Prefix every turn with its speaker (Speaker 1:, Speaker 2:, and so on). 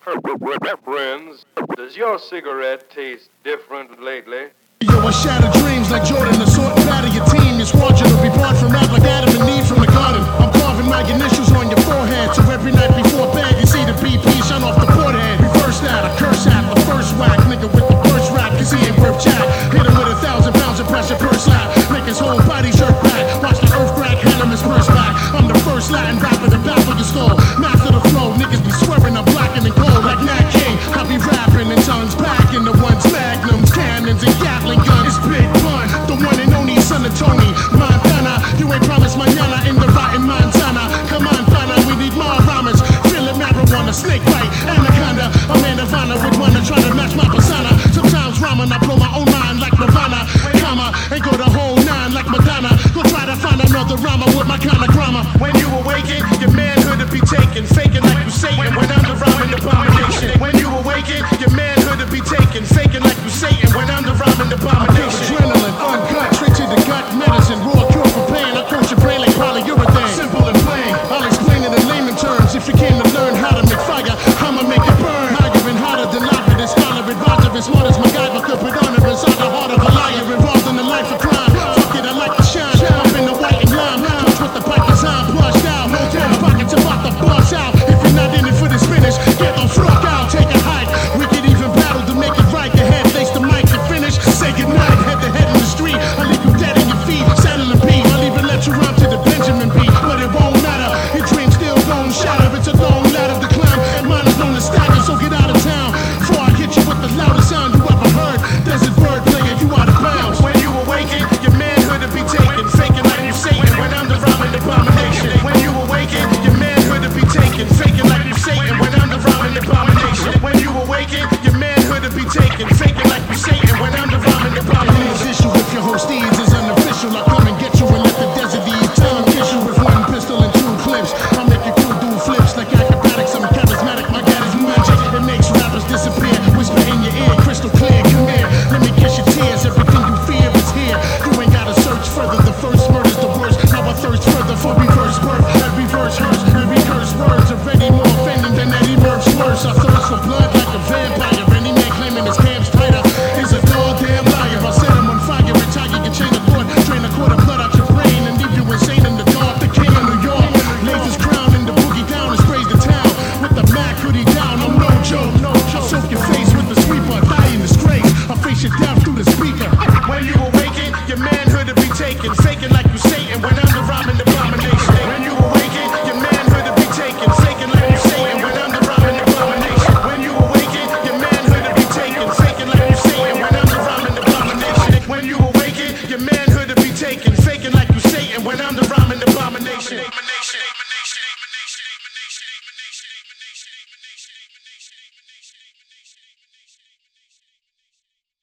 Speaker 1: Friends, does your cigarette taste different lately?
Speaker 2: Yo, I shatter dreams like Jordan, assault and batter your team. Your squadron will be barred from rap like Adam and Eve from the garden. I'm carving my initials on your forehead, so every night before bed you see the BP shine off the porthead. Reverse that, I curse at the first whack, nigga with the first rap, cause he ain't worth jack. Hit him with 1,000 pounds of pressure per slap, make his whole body jerk back. Watch the earth crack, hand him his purse back. I'm the first Latin rapper to baffle your skull. Master the flow, niggas be swearing I'm black and gold like Nat King. I be rapping in tongues, packing the ones, magnums, cannons, and Gatling guns. It's Big Pun, the one and only son of Tony Montana. You ain't promised manana in the rotten Montana. Come on, Fana, we need more rhymes. Feeling marijuana, snake bite, anaconda. A man of honor with one to try to match my persona. Sometimes rhyming, I blow my own mind like Nirvana. Comma, and go the whole nine like Madonna. Go try to find another rhymer with my kind of grammar. When you awaken, your manhood to be taken, faking like you Satan when I'm the rhyming abomination. When you awaken, your manhood to be taken, faking like you Satan when I'm the rhyming abomination. Adrenaline, uncut, straight to the gut, medicine, raw cure for pain. I coach your brain like polyurethane. Simple and plain, I'll explain it in layman terms. If you came to learn how to make fire, I'ma make it burn. Higher and hotter than lava, this scholar, advisor, as smart as MacGyver could put on it inside the heart of a liar, involved in the life of crime. Fuck it, I like to shine, up in the white and lime. Touch with the pipe design, plushed out. No damn pockets about to bust out. If you're not in it for this finish, get the fuck out, take a hike. We could even battle to make it right. The head face the mic to finish. Say goodnight, head to head in the street. I'll leave you dead in your feet, saddling beat. I'll even let you rhyme to the Benjamin beat, but it won't matter. Your dreams still don't shatter. It's a long ladder to climb, and mine is known as stagger. So get out of town before I hit you with the loudest sound you ever heard. Desert bird playing you out of bounds. When you awaken, your manhood to be taken, faking like you Satan when I'm the rhyming abomination. When you awaken, your manhood to be taken, faking like you Satan when I'm the rhyming abomination. When you awaken, your manhood to be taken, faking like you Satan when I'm the rhyming abomination. This issue with your host steeds is unofficial. I come and get you and let the desert eat tongue kiss you with one pistol and two clips. I'll make your crew do flips like acrobatics. I'm charismatic, my God is magic. It makes rappers disappear. Whisper in your ear, crystal clear. Come here, let me kiss your tears. Everything you fear is here. You ain't gotta search further. The first murder's the worst. Now I thirst further for reverse birth. Every verse hurts, every curse words already more offending than Eddie Murph's worse. I thirst for blood like a vampire. Any man claiming his camp's tighter is a goddamn liar. I set him on fire, retire your chain of thought, drain a quart of blood out your brain and leave you insane in the dark. The king of New York lays his crown in the boogie down and sprays the town with the Mac hoodie down. I'm no joke, no joke. I soak your face with the sweeper, die in disgrace. I face your death through the speaker. When you awaken, your manhood to be taken, faking like you Satan when I'm the rhyming abomination. When you awaken, your manhood to be taken, faking like you Satan when I'm the rhyming abomination. When you awaken, your manhood to be taken, faking like you Satan when I'm the rhyming abomination. When you awaken, your manhood to be taken, faking like you Satan when I'm the rhyming abomination.